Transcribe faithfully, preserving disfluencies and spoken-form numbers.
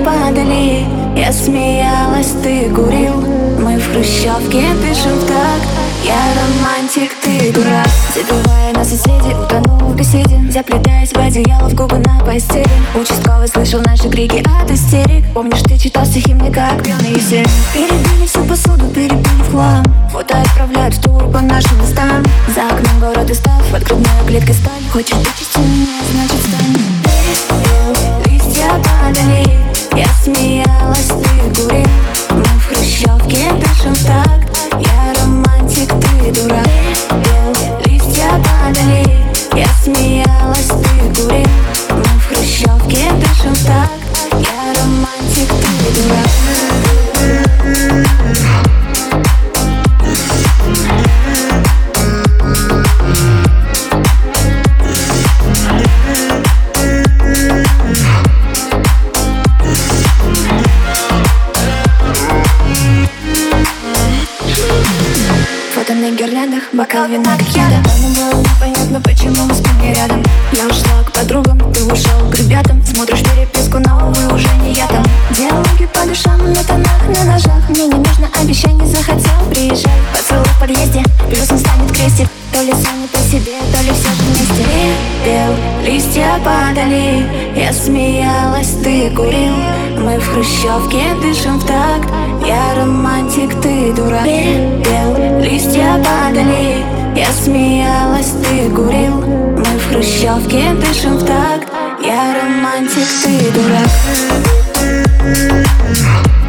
падали, я смеялась, ты курил. Мы в хрущевке дышим в такт. Я романтик, ты дурак. Забивая на соседей, утонул в беседе, заплетаясь в одеяло, в губы на постели. Участковый слышал наши крики от истерик. Помнишь, ты читал стихи мне как пьяный есень. Перебили всю посуду, перебили в хлам. Фото отправляют в тур по нашим местам. За окном город и став, под грудной клеткой сталь. Хочешь вычести меня, значит стань. Листья падали, я смеялась, ты курил. Мы в хрущевке дышим в такт. Я романтик, ты дурак. Листья падали, я смеялась, ты курил. Мы в хрущевке дышим в такт. Я романтик, ты дурак. Фото на гирляндах, бокал вина как яда. Давно было непонятно, почему мы спим не рядом. Я ушла к подругам, ты ушел к ребятам. Смотришь переписку новую, уже не я там. Диалоги по душам, на тонах, на ножах. Мне не нужно обещаний, захотел, приезжай. Поцелуй в подъезде, плюсом станет крестик. То ли сами по себе, то ли все же вместе. Пел, листья падали, я смеялась, ты курил. Мы в хрущевке дышим в такт. Я романтик, ты дурак. Пел, листья падали, я смеялась, ты курил. Мы в хрущевке дышим в такт. Я романтик, ты дурак.